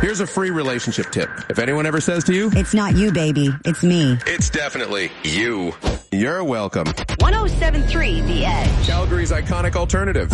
Here's a free relationship tip. If anyone ever says to you, "It's not you, baby, it's me," it's definitely you. You're welcome. 107.3 The Edge. Calgary's iconic alternative.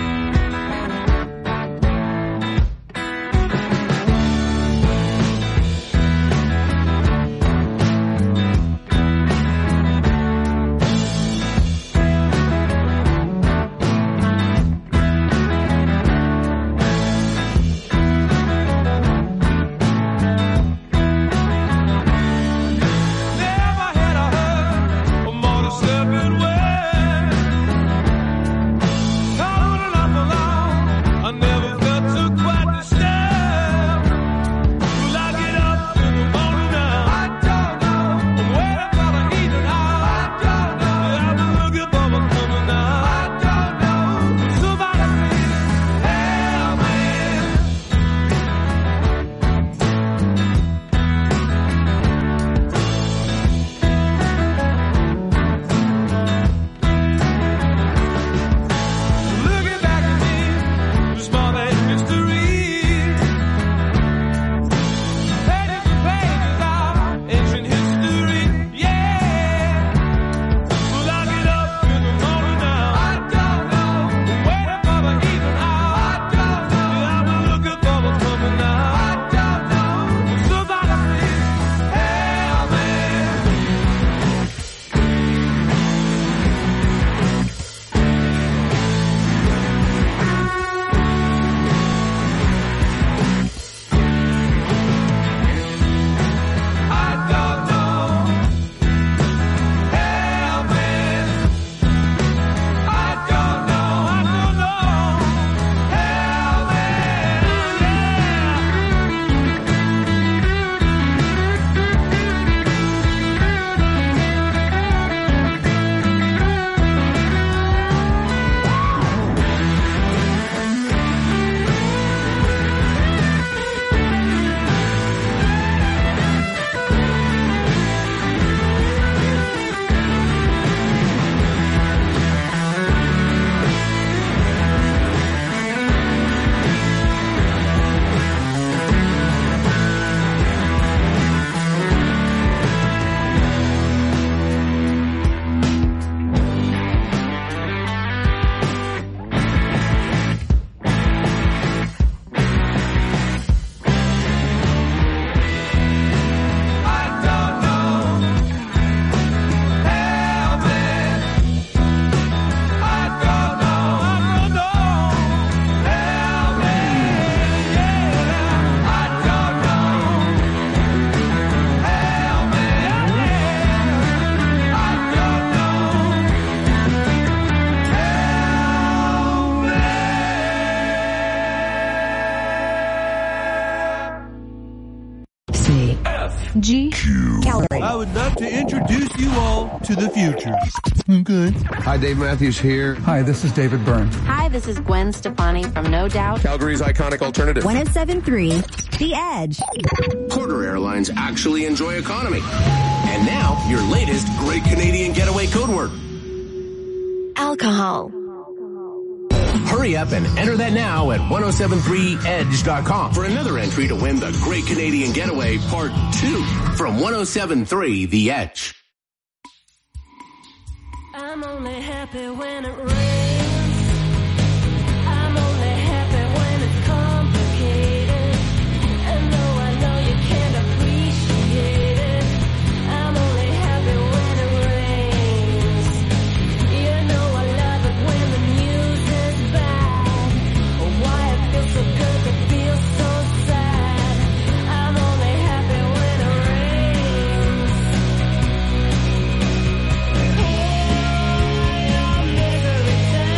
G. Calgary. I would love to introduce you all to the future. Okay. Hi, Dave Matthews here. Hi, this is David Byrne. Hi, this is Gwen Stefani from No Doubt. Calgary's iconic alternative. 107.3 The Edge. Porter Airlines actually enjoy economy. And now, your latest Great Canadian Getaway code word. Alcohol. Hurry up and enter that now at 1073edge.com for another entry to win the Great Canadian Getaway Part 2 from 107.3 The Edge. I'm only happy when it rains. I'm only happy when it's complicated. And though I know you can't appreciate it, I'm only happy when it rains. You know I love it when the music's bad. Why it feels so good to feel so sad. I'm only happy when it rains. Your misery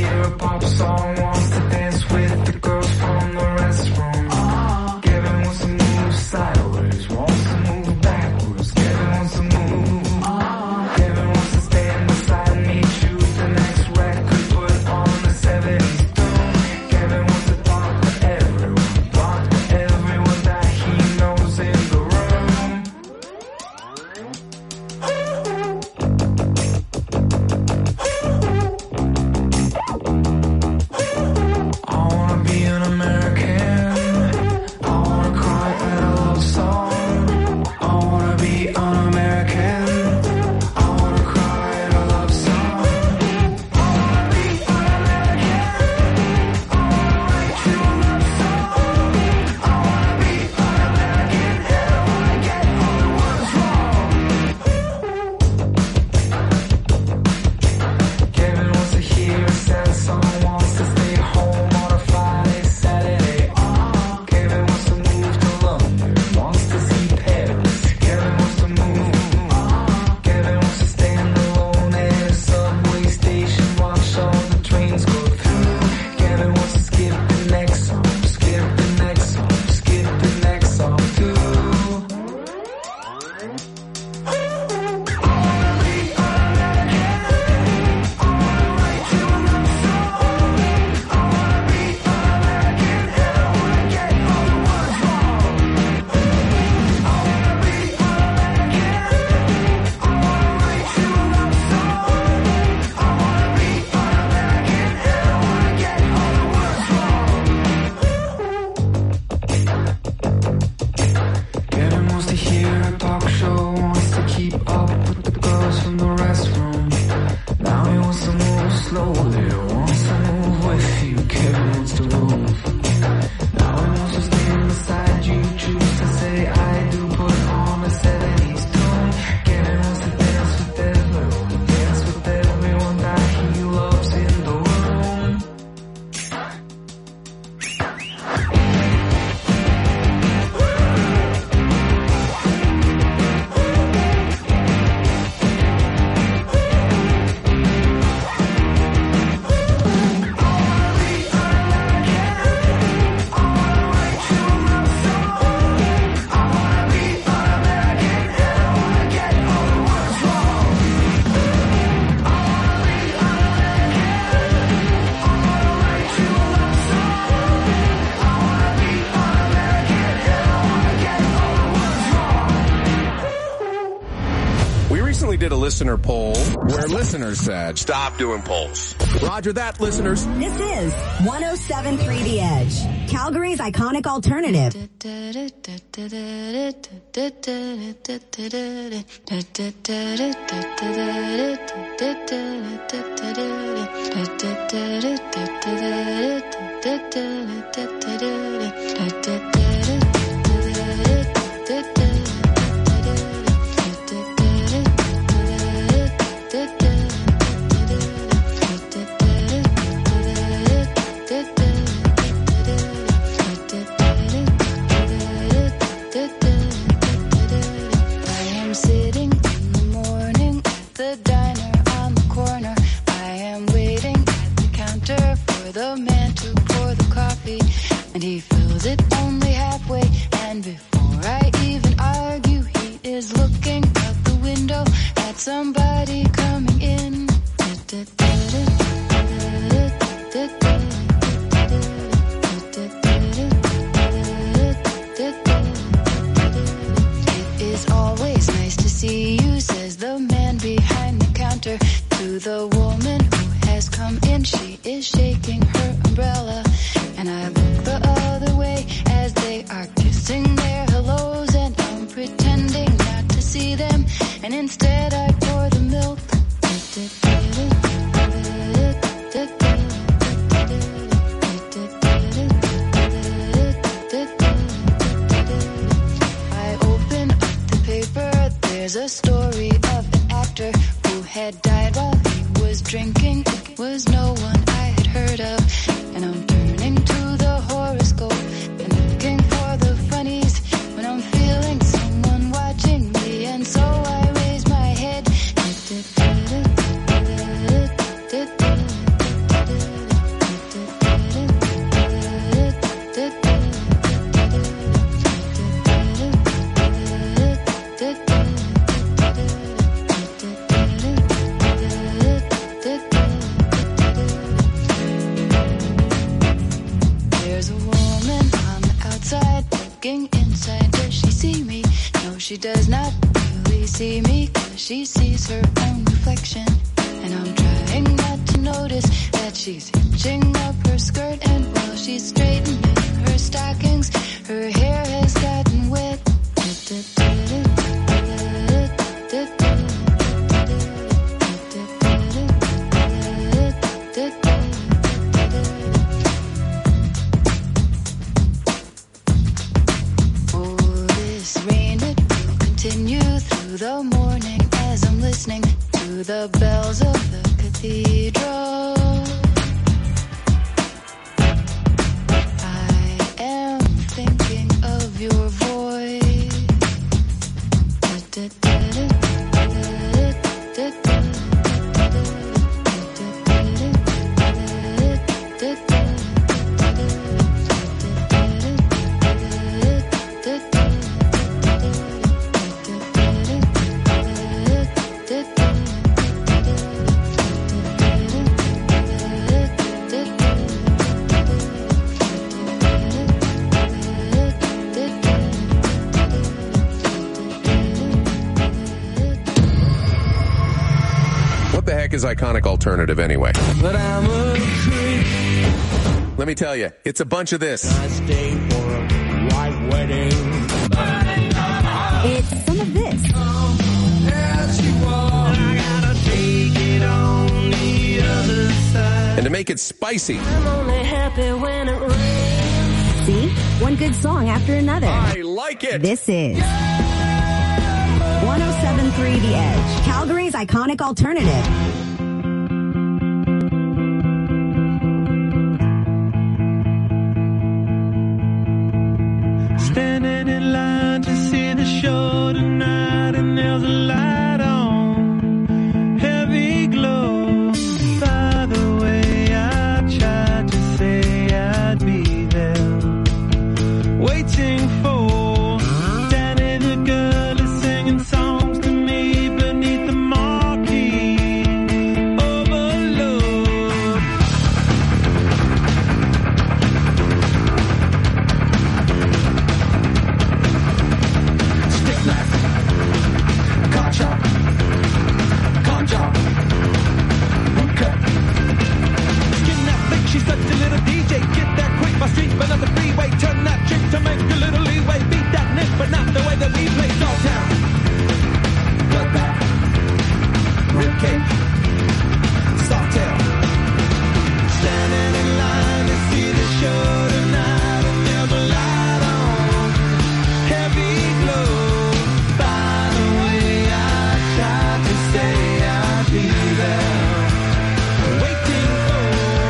hear a pop song, wants to dance with the girls from the restroom. Kevin wants to move sideways, wants to move backwards. Kevin wants to move. Kevin wants to stand beside me, choose the next record, put on the 70s tune. Kevin wants to talk to everyone that he knows in the room. I wanna be an American. I wanna cry at a love song. I wanna be an American. I wanna cry at a love song. I wanna be an American. I wanna write you a love song. I wanna be an American and I wanna get all the words wrong. Kevin wants to hear a sad song, wants to stay home on a Friday, Saturday. Kevin wants to move to London, wants to see Paris. Kevin wants to move. Kevin wants to stand alone at a subway station, watch all the trains go through. Kevin wants to skip the next song, skip the next song, skip the next song too. Kevin wants to hear a talk show, wants to keep up with the girls from the restroom. Now he wants to move slowly, wants to move with you. Kevin wants to move. Now he wants to stand beside you, choose to say I do, put on a 70s tune. Kevin wants to dance with everyone that he loves in the room. We recently did a listener poll where listeners said, stop doing polls. Roger that, listeners. This is 107.3 The Edge, Calgary's iconic alternative. The man to pour the coffee, and he fills it only halfway. And before I even argue, he is looking out the window at somebody coming in. It is always nice to see you, says the man behind the counter to the woman who has come in. She is shaking her umbrella, and I look the other way as they are kissing their hellos, and I'm pretending not to see them, and instead I pour the milk. I open up the paper, there's a story of an actor who had died while he was drinking. It was no one I had heard of, and I'm turning to the horoscope and looking for the funnies when I'm feeling someone watching me, and so I raise my head. she does not really see me, 'cause she sees her own reflection. And I'm trying not to notice that she's hitching up her skirt, and while she's straightening her stockings, her hair has gotten wet. Oh, this rain, it will continue through the morning as I'm listening to the bells of the cathedral. I am thinking of your voice. Is iconic alternative anyway. But I'm a creep. Let me tell you, it's a bunch of this. I stay for a white wedding. It's some of this. As you walk, I gotta take it on the other side. And to make it spicy, I'm only happy when it rains. See? One good song after another. I like it. This is 107.3 The Edge, Calgary's iconic alternative. Standing in line to see the show tonight, and there's a light on, heavy glow. By the way, I tried to say I'd be there, waiting for Danny the girl is singing songs to me beneath the marquee. Overload. Stick knife, car chop, car chop, boot cut. Skin that flick, she's such a little DJ. Get that quick, my street, but on the freeway. Turn that trick to make a little leeway. Beat that nick, but not the way that we play. Dog town, bloodbath, ribcage, soft tail. Standing in line to see the show tonight, and there's a light on, heavy glow. By the way, I tried to say I'd be there, waiting for.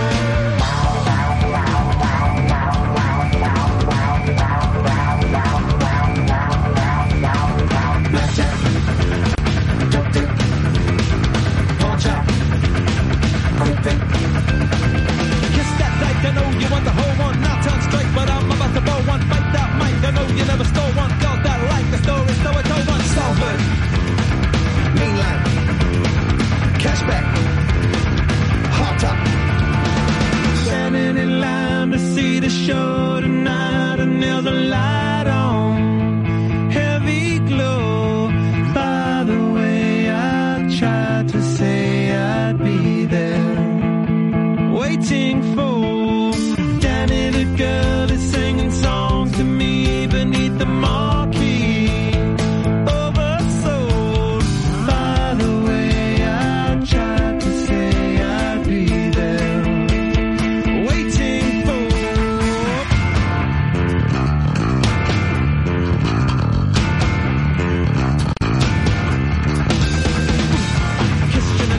Blackjack, dope dick, pawn chop, quick pick. Kiss that dyke, I know you want the whole one. Not turn straight, but I'm about to blow one. Fight that mic, I know you never stole one. Girls that like the story, so I told one. Salford, mainline, cashback, hot top. Standing in line to see the show tonight, and there's a light on, heavy glow. By the way, I tried to say I'd be there, waiting for Danny the girl is singing songs to me beneath the marquee. Oversold. By the way, I tried to say I'd be there, waiting for. Kiss your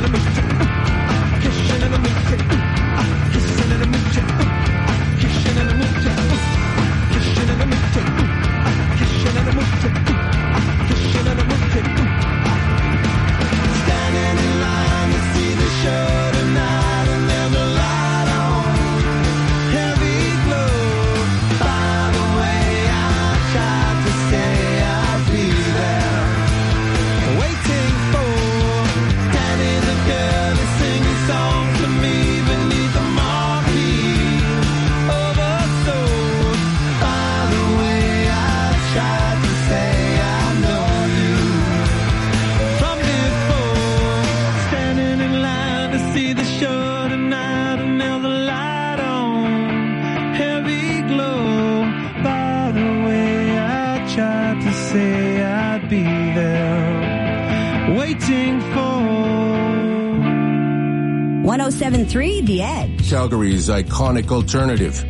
107.3 The Edge. Calgary's iconic alternative.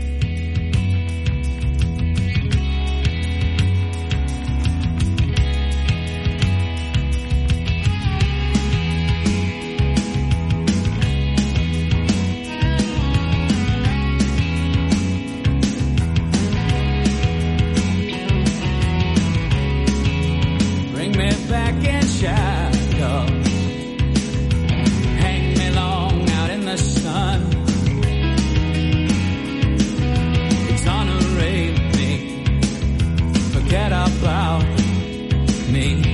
Bring me back in shadows. Hang me long out in the sun. Exonerate me. Forget about me.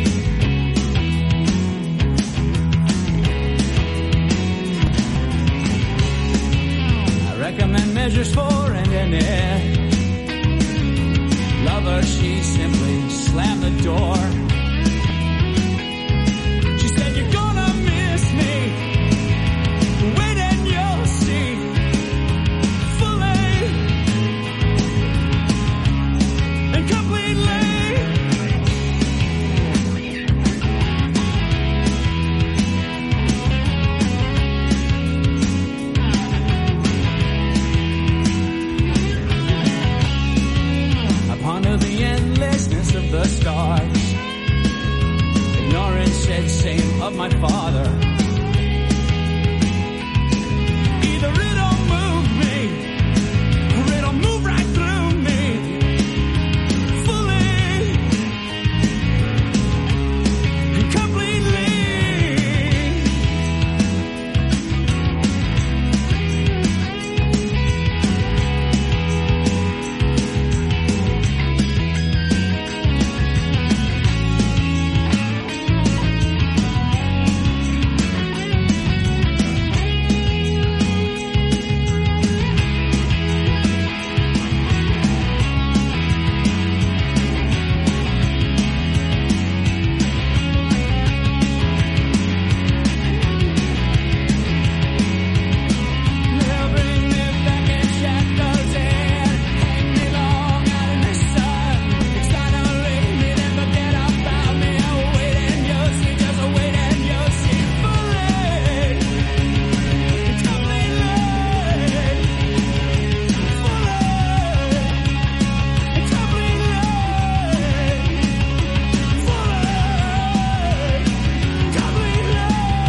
I recommend measures for ending it. Lover, she simply slammed the door. She said, you're gonna miss me. Wait and you'll see. Fully and completely. I ponder the endlessness of the stars. Ignorance said same of my father. Either it'll move me, or it'll move right through me. Fully and completely. They'll bring me back in shadows and hang me long out in the sun. Exonerate me, then forget about me. Oh, wait and you'll see, just wait and you'll see. Fully and completely. Fully and completely. Fully and completely.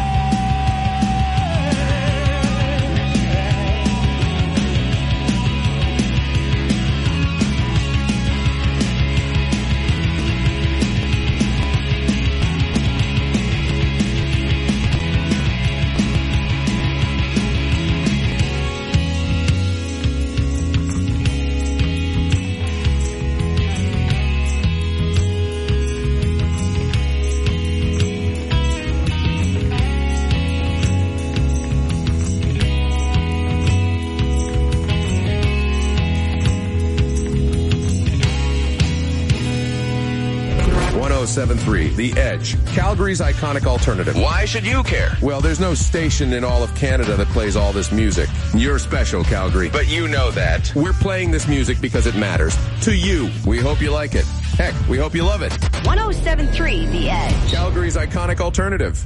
The Edge, Calgary's iconic alternative. Why should you care? Well, there's no station in all of Canada that plays all this music. You're special, Calgary, but you know that. We're playing this music because it matters. To you, we hope you like it. Heck, we hope you love it. 107.3 The Edge. Calgary's iconic alternative.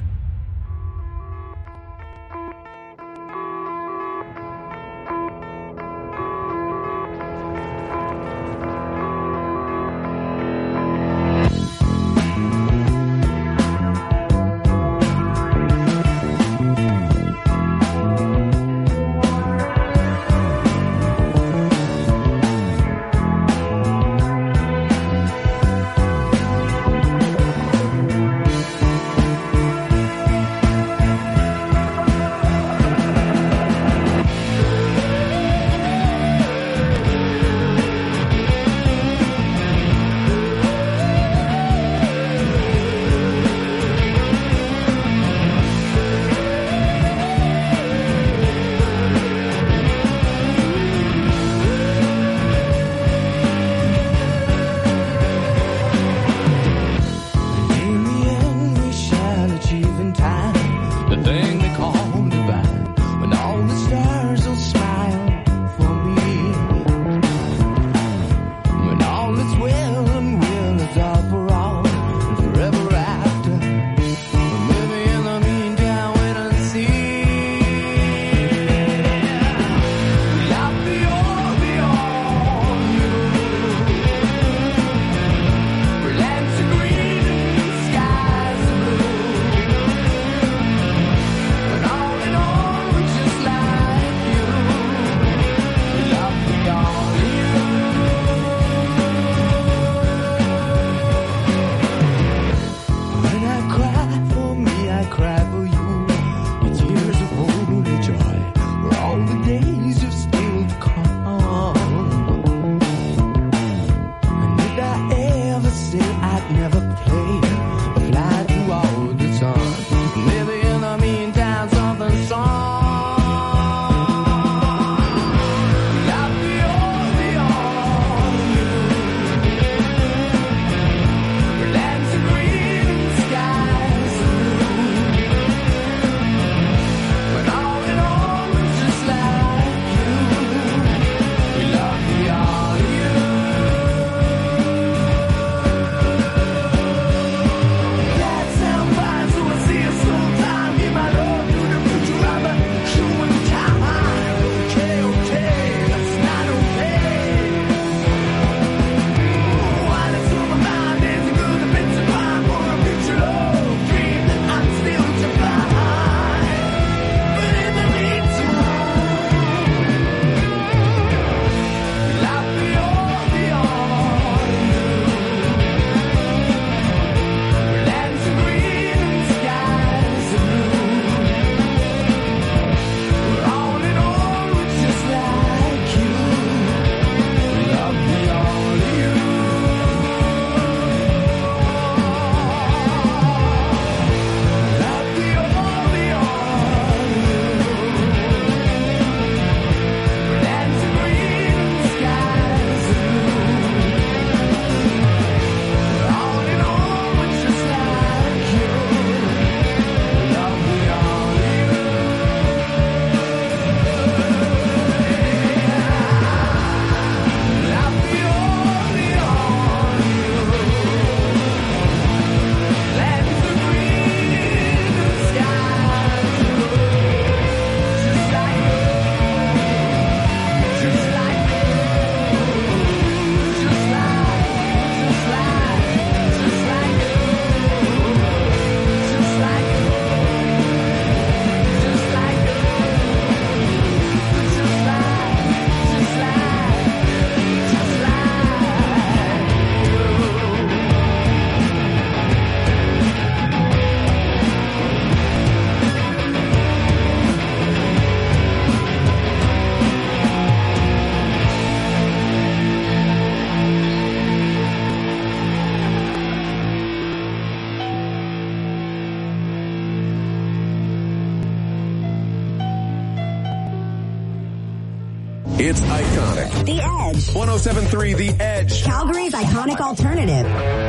It's iconic. The Edge. 107.3 The Edge. Calgary's iconic alternative.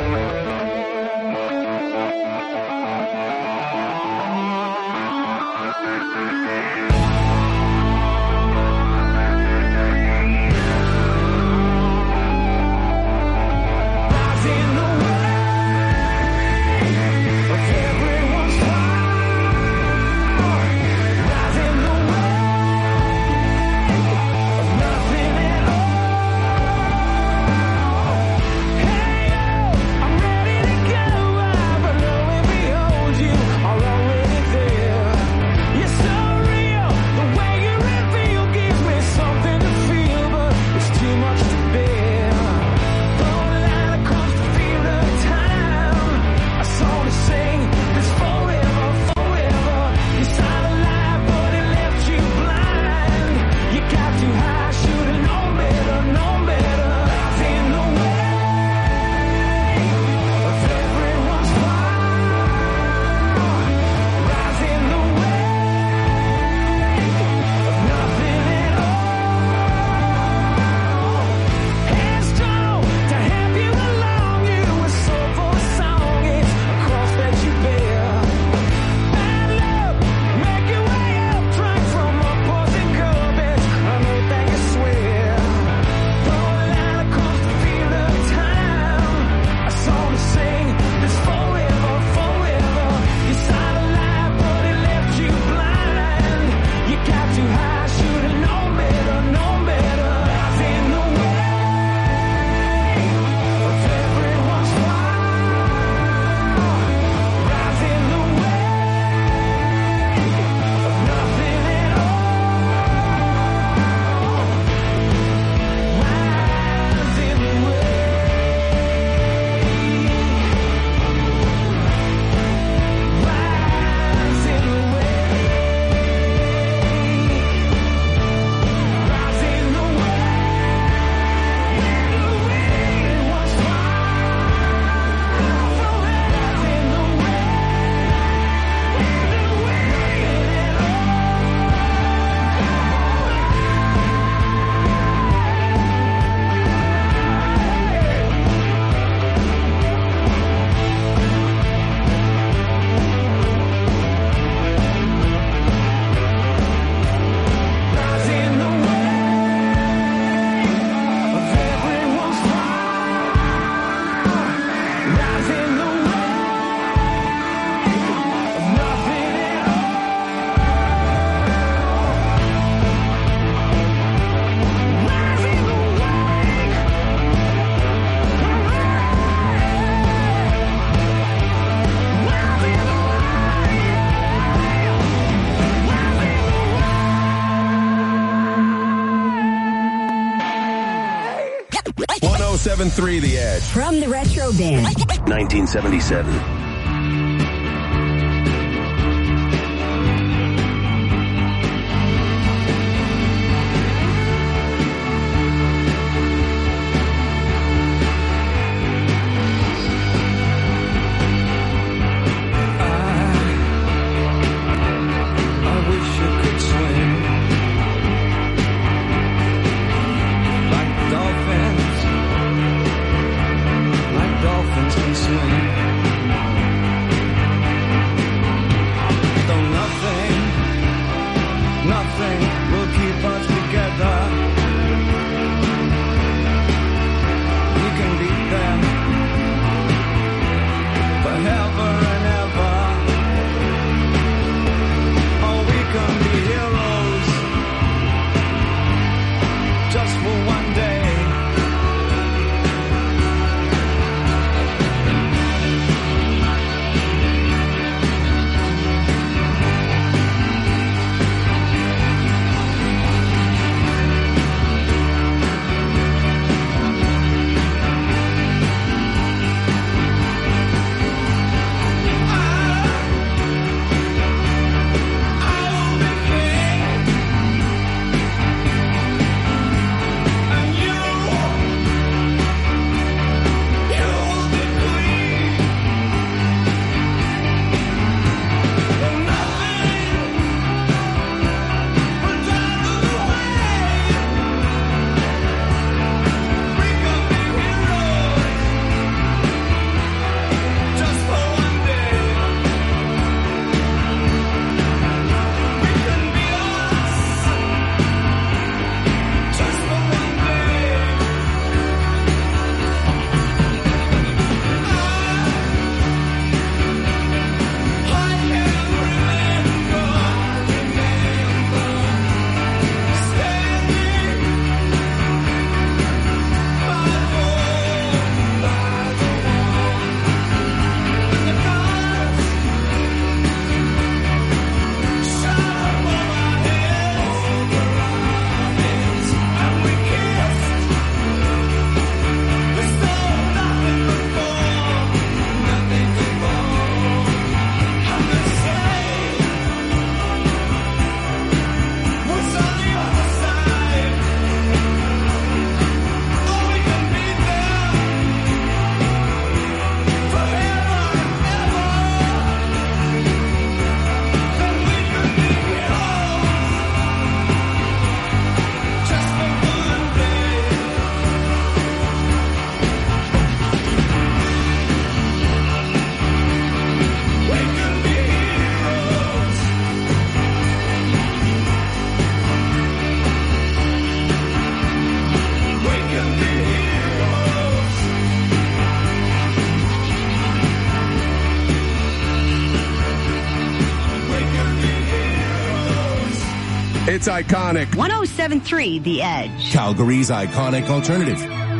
.73 The Edge. From the Retro Band. 1977. Dolphins can swim. It's iconic. 107.3 The Edge. Calgary's iconic alternative.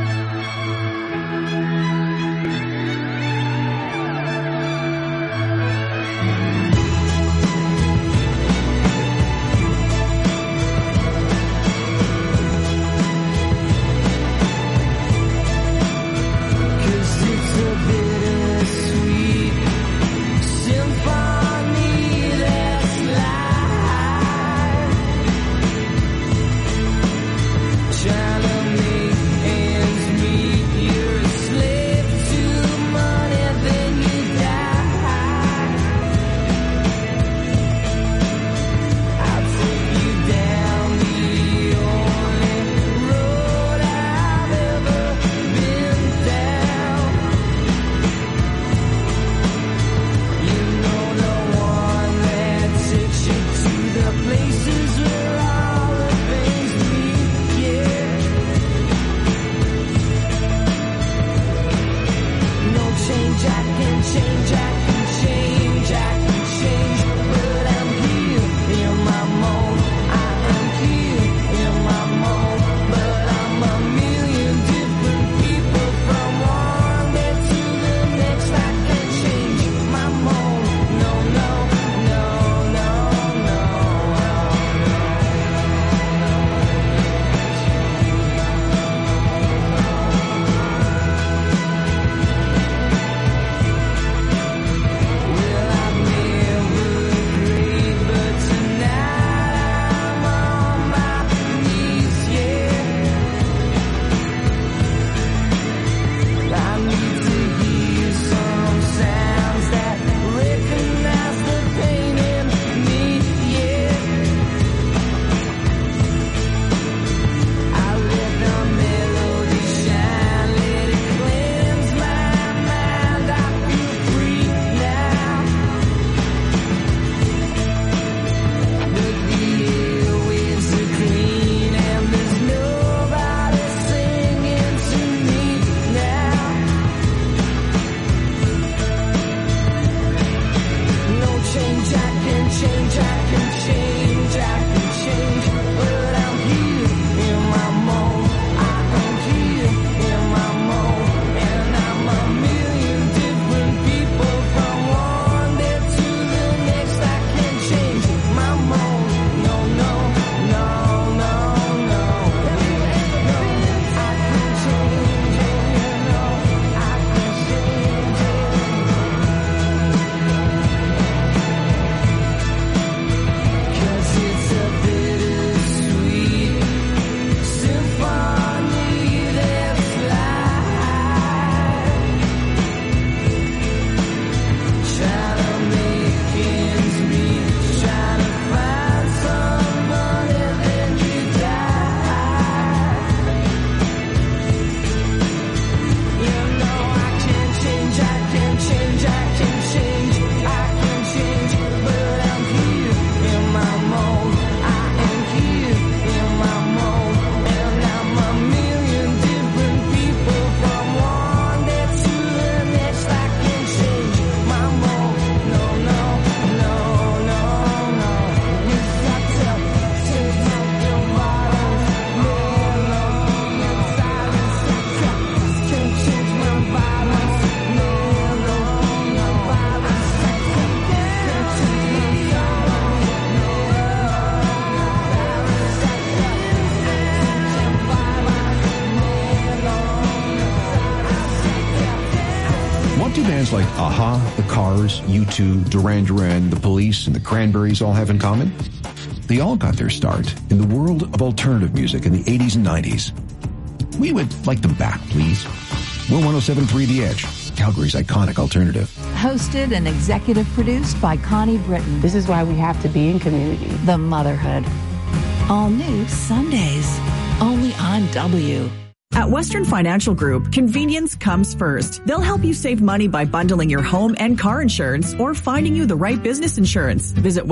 Bands like Aha, The Cars, U2, Duran Duran, The Police, and The Cranberries all have in common? They all got their start in the world of alternative music in the 80s and 90s. We would like them back, please. We're 107.3 The Edge, Calgary's iconic alternative. Hosted and executive produced by Connie Britton. This is why we have to be in community. The Motherhood. All new Sundays. Only on W. At Western Financial Group, convenience comes first. They'll help you save money by bundling your home and car insurance or finding you the right business insurance. Visit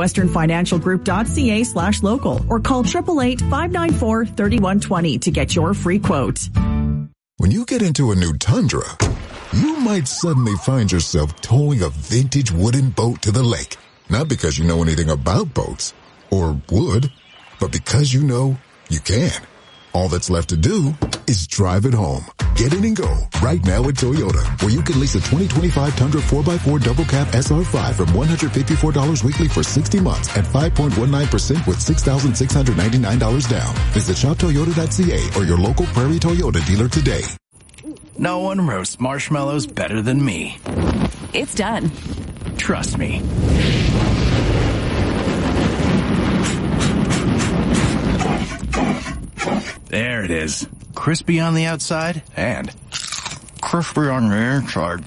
westernfinancialgroup.ca/local or call 888-594-3120 to get your free quote. When you get into a new Tundra, you might suddenly find yourself towing a vintage wooden boat to the lake. Not because you know anything about boats, or would, But because you know, you can. All that's left to do is drive it home. Get in and go right now at Toyota, where you can lease a 2025 Tundra 4x4 double cab SR5 from $154 weekly for 60 months at 5.19% with $6,699 down. Visit shoptoyota.ca or your local Prairie Toyota dealer today. No one roasts marshmallows better than me. It's done. Trust me. There it is. Crispy on the outside and crispy on the inside.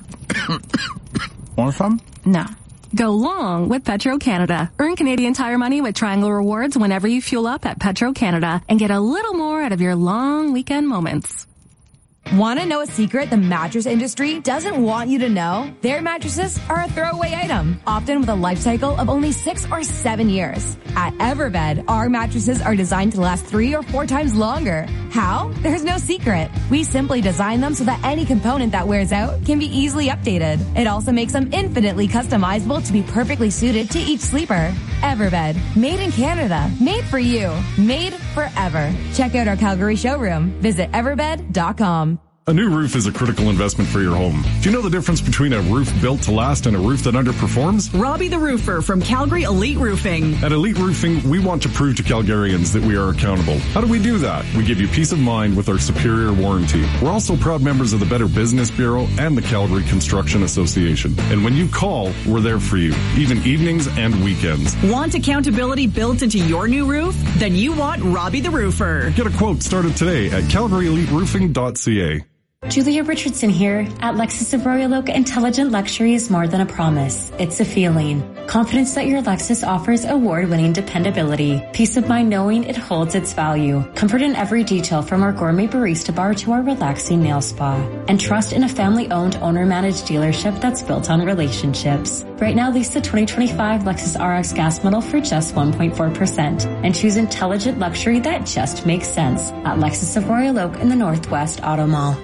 Want some? No. Go long with Petro-Canada. Earn Canadian Tire money with Triangle Rewards whenever you fuel up at Petro-Canada and get a little more out of your long weekend moments. Want to know a secret the mattress industry doesn't want you to know? Their mattresses are a throwaway item, often with a life cycle of only 6 or 7 years. At Everbed, our mattresses are designed to last 3 or 4 times longer. How? There's no secret. We simply design them so that any component that wears out can be easily updated. It also makes them infinitely customizable to be perfectly suited to each sleeper. Everbed, made in Canada, made for you, made forever. Check out our Calgary showroom. Visit everbed.com. A new roof is a critical investment for your home. Do you know the difference between a roof built to last and a roof that underperforms? Robbie the Roofer from Calgary Elite Roofing. At Elite Roofing, we want to prove to Calgarians that we are accountable. How do we do that? We give you peace of mind with our superior warranty. We're also proud members of the Better Business Bureau and the Calgary Construction Association. And when you call, we're there for you, even evenings and weekends. Want accountability built into your new roof? Then you want Robbie the Roofer. Get a quote started today at calgaryeliteroofing.ca. Julia Richardson here. At Lexus of Royal Oak, intelligent luxury is more than a promise. It's a feeling. Confidence that your Lexus offers award-winning dependability. Peace of mind knowing it holds its value. Comfort in every detail from our gourmet barista bar to our relaxing nail spa. And trust in a family-owned, owner-managed dealership that's built on relationships. Right now, lease the 2025 Lexus RX gas model for just 1.4% and choose intelligent luxury that just makes sense at Lexus of Royal Oak in the Northwest Auto Mall.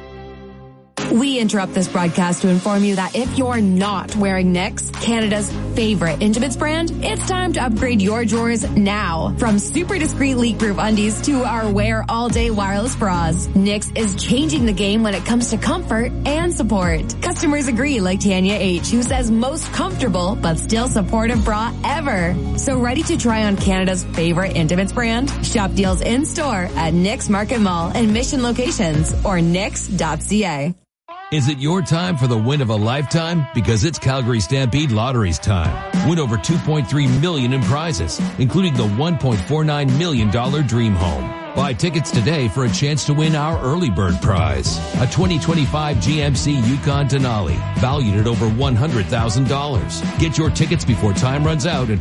We interrupt this broadcast to inform you that if you're not wearing Knix, Canada's favorite intimates brand, it's time to upgrade your drawers now. From super discreet leak-proof undies to our wear all-day wireless bras, Knix is changing the game when it comes to comfort and support. Customers agree, like Tanya H., who says most comfortable but still supportive bra ever. So ready to try on Canada's favorite intimates brand? Shop deals in-store at Knix Market Mall and Mission locations or knix.ca. Is it your time for the win of a lifetime? Because it's Calgary Stampede Lottery's time. Win over $2.3 million in prizes, including the $1.49 million Dream Home. Buy tickets today for a chance to win our early bird prize, a 2025 GMC Yukon Denali, valued at over $100,000. Get your tickets before time runs out at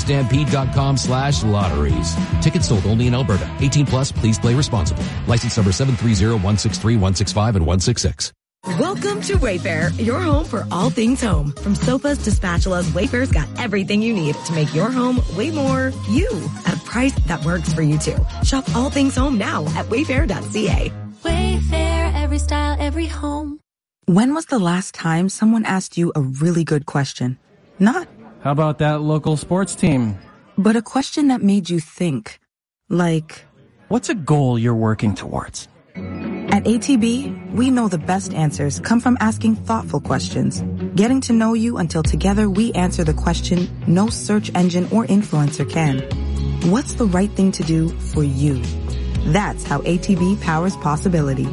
calgarystampede.com/lotteries. Tickets sold only in Alberta. 18 plus, please play responsibly. License number 730-163-165 and 166. Welcome to Wayfair, your home for all things home. From sofas to spatulas, Wayfair's got everything you need to make your home way more you at a price that works for you too. Shop all things home now at wayfair.ca. Wayfair, every style, every home. When was the last time someone asked you a really good question? Not, how about that local sports team? But a question that made you think. Like, what's a goal you're working towards? At ATB, we know the best answers come from asking thoughtful questions, getting to know you until together we answer the question no search engine or influencer can. What's the right thing to do for you? That's how ATB powers possibility.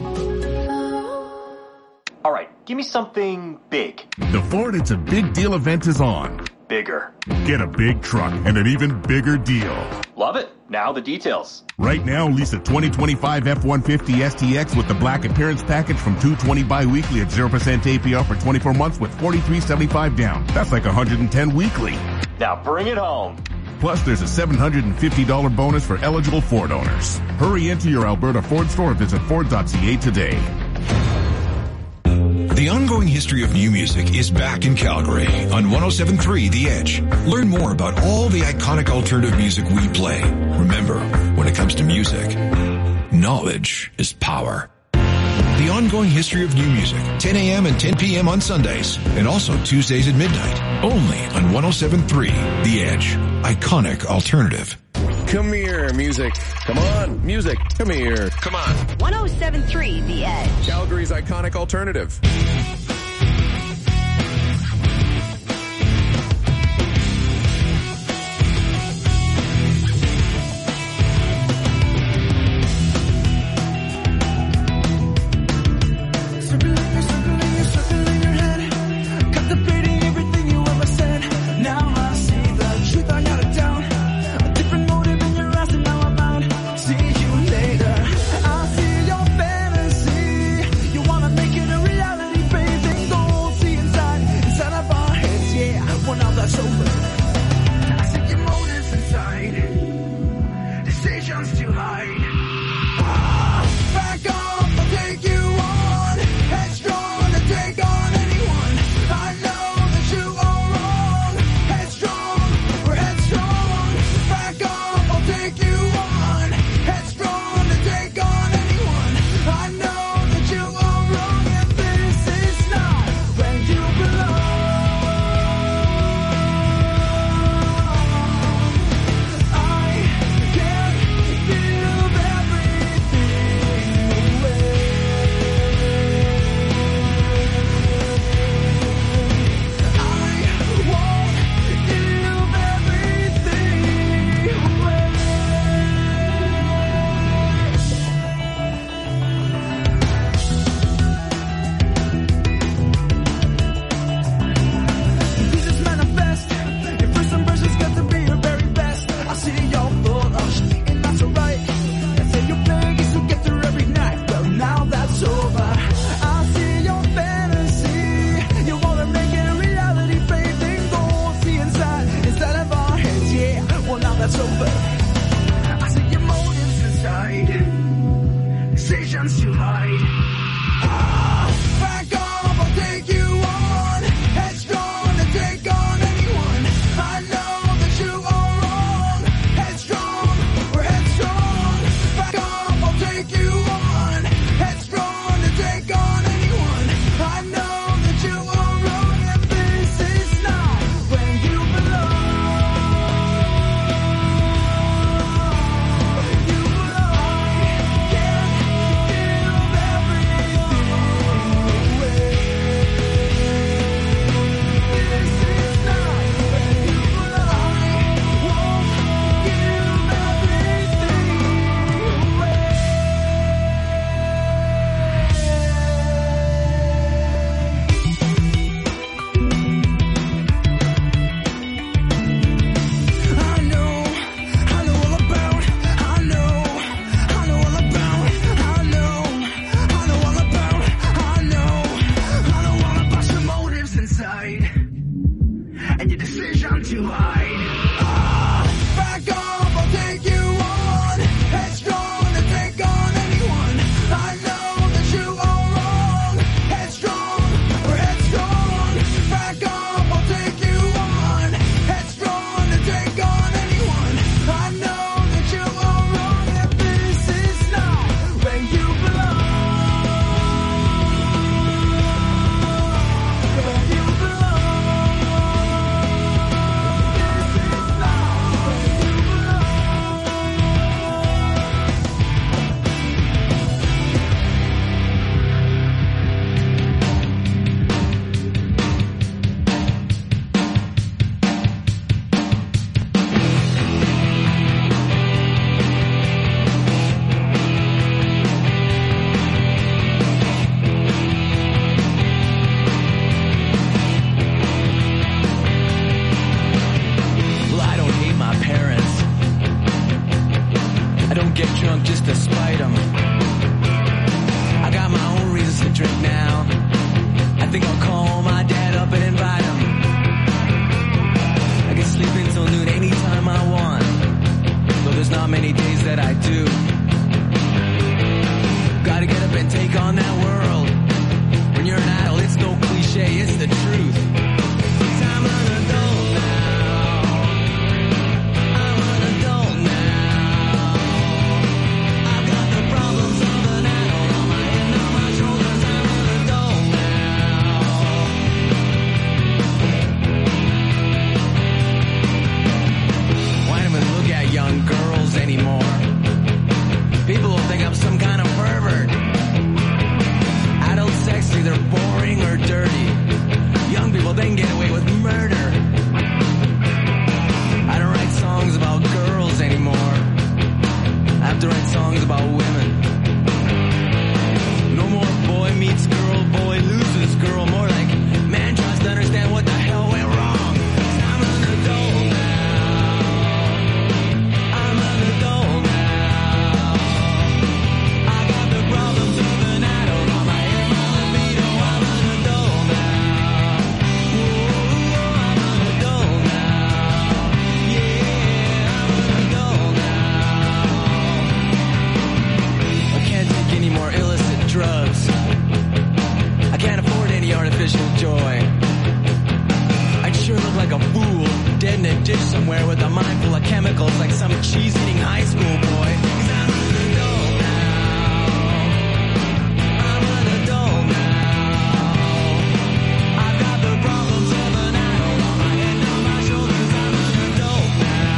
All right, give me something big. The Ford It's a Big Deal event is on. Bigger. Get a big truck and an even bigger deal. Love it. Now the details. Right now, lease a 2025 F-150 STX with the Black Appearance Package from $220 bi-weekly at 0% APR for 24 months with $43.75 down. That's like $110 weekly. Now bring it home. Plus, there's a $750 bonus for eligible Ford owners. Hurry into your Alberta Ford store or visit Ford.ca today. The ongoing history of new music is back in Calgary on 107.3 The Edge. Learn more about all the iconic alternative music we play. Remember, when it comes to music, knowledge is power. The ongoing history of new music, 10 a.m. and 10 p.m. on Sundays, and also Tuesdays at midnight, only on 107.3 The Edge. Iconic alternative. Come here, music. Come on, music. Come here. Come on. 107.3 The Edge. Calgary's iconic alternative. Girls about women. No more boy meets girl, boy loses girl. More like man tries to understand what the hell went wrong. 'Cause I'm an adult now. I'm an adult now. I got the problems of an adult on my head, my libido. I'm an adult now. Whoa, I'm an adult now. Yeah, I'm an adult now. I can't take any more illicit drugs. I can't afford any artificial joy. I'd sure look like a fool, dead in a ditch somewhere with a mind full of chemicals like some cheese-eating high school boy. 'Cause I'm an adult now. I'm an adult now. I've got the problems of an adult on my head, on my shoulders. I'm an adult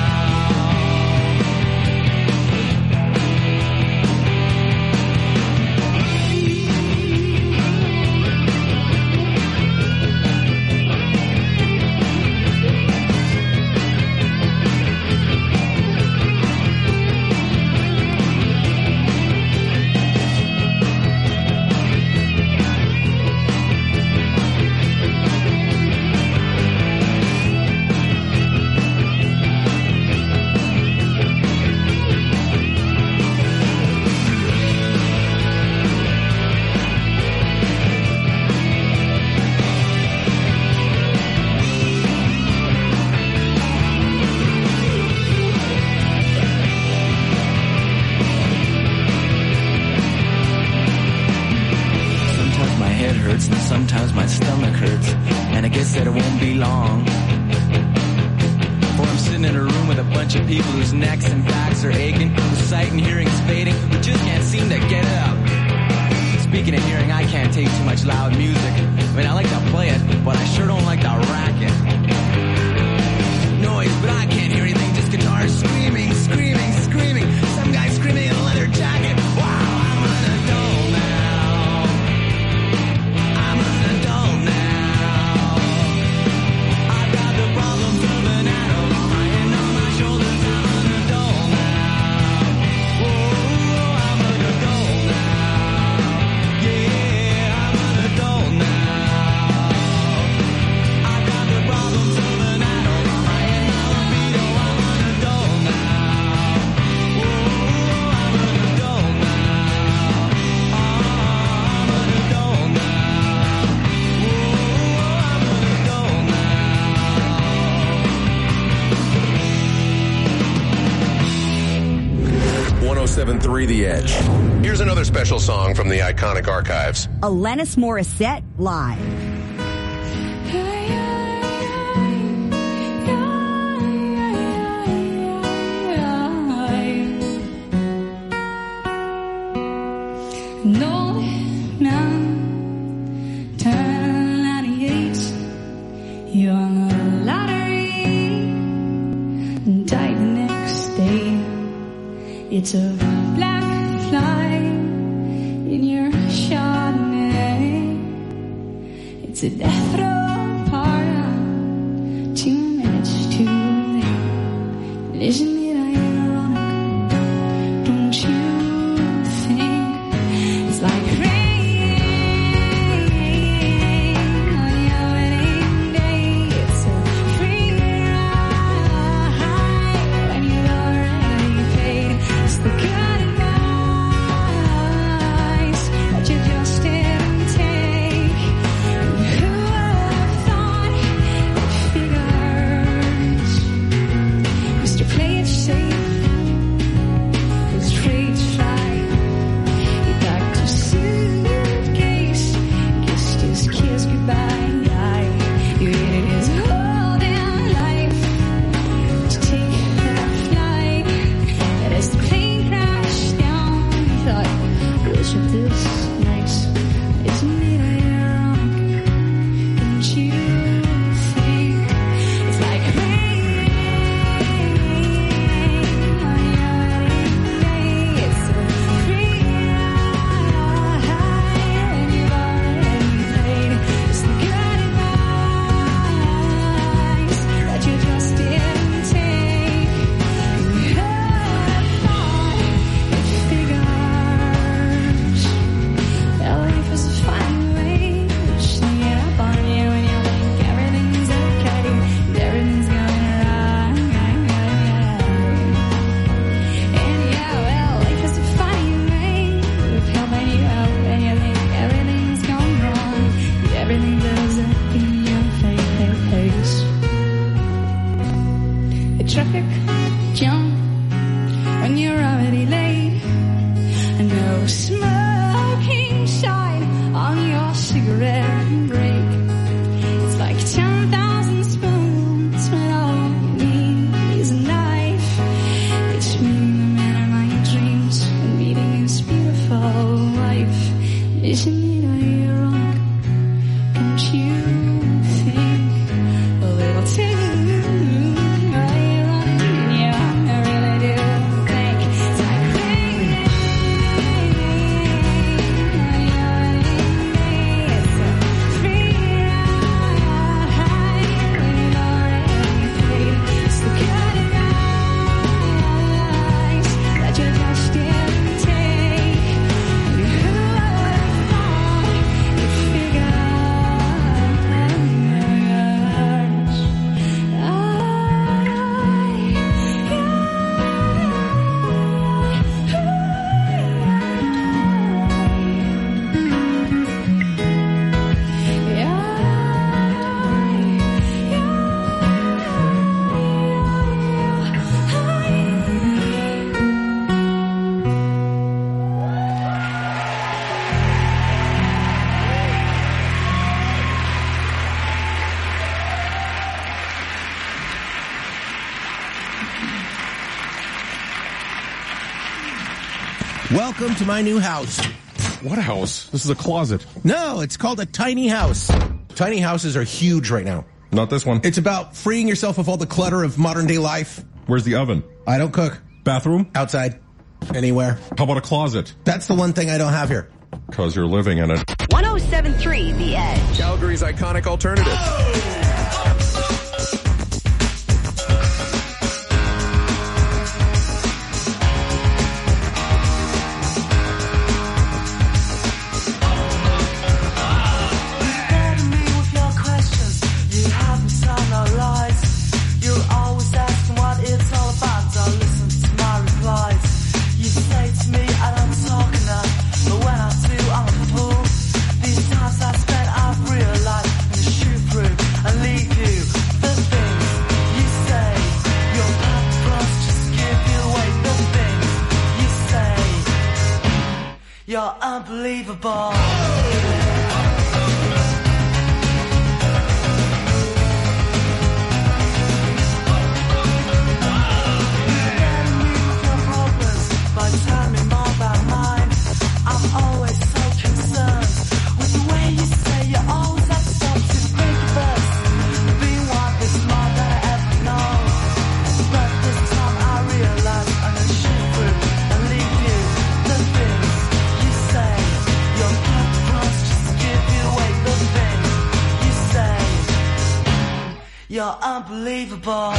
hurts and sometimes my stomach hurts, and I guess that it won't be long for I'm sitting in a room with a bunch of people whose necks and backs are aching, whose sight and hearing is fading, who just can't seem to get it up. Speaking of hearing, I can't take too much loud music. I mean, I like to play it, but I sure don't like to rack it. Noise, but I can't hear anything, just guitars screaming, screaming, screaming. Some guy screaming in a leather jacket. Wow, I'm an adult now. I'm an adult now. I've got the problems of an adult on my head, on my shoulders. I'm an adult now. Whoa, I'm an adult now. Yeah, I'm an adult now. I've got the problems of an adult on my head, my libido. I'm an adult now. Whoa, I'm an adult now. I'm an adult now. Whoa, I'm an adult now. 107.3 The Edge. Here's another special song from the iconic archives. Alanis Morissette live. No, no, turn 98. You're on the lottery. Die the next day. It's a black fly in your Chardonnay. It's a death row party. 2 minutes too late. Isn't it ironic? Don't you think it's like rain on your wedding day? It's a free ride when you've already paid. It's the good advice that you just didn't take. Who would have thought it figures? Mr. Play It Welcome to my new house. What house? This is a closet. No, it's called a tiny house. Tiny houses are huge right now. Not this one. It's about freeing yourself of all the clutter of modern day life. Where's the oven? I don't cook. Bathroom? Outside. Anywhere. How about a closet? That's the one thing I don't have here. Because you're living in it. 107.3 The Edge. Calgary's iconic alternative. You're unbelievable. You're unbelievable.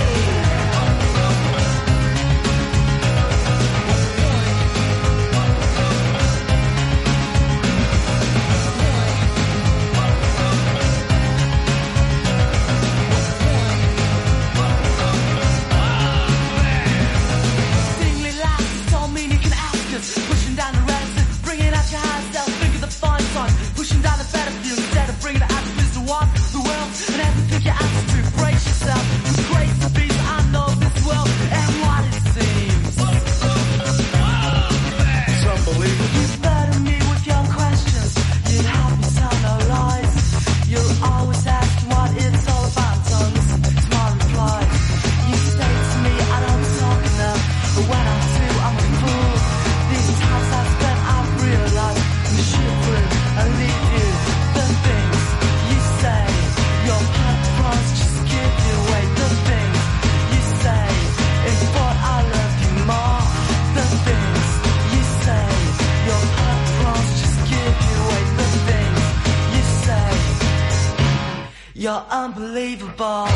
You're unbelievable.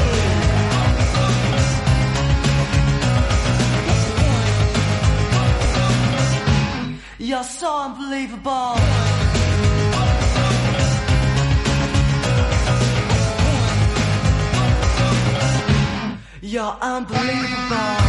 You're so unbelievable. You're unbelievable.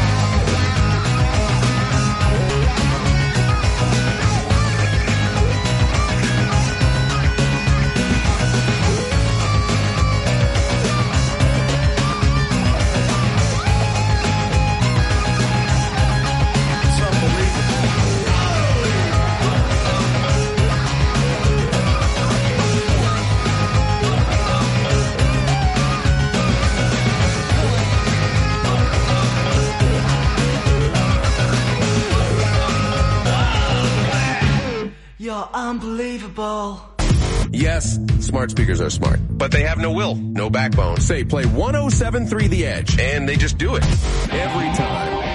You're unbelievable. Yes, smart speakers are smart, but they have no will, no backbone. Say, play 107.3 The Edge, and they just do it. Every time.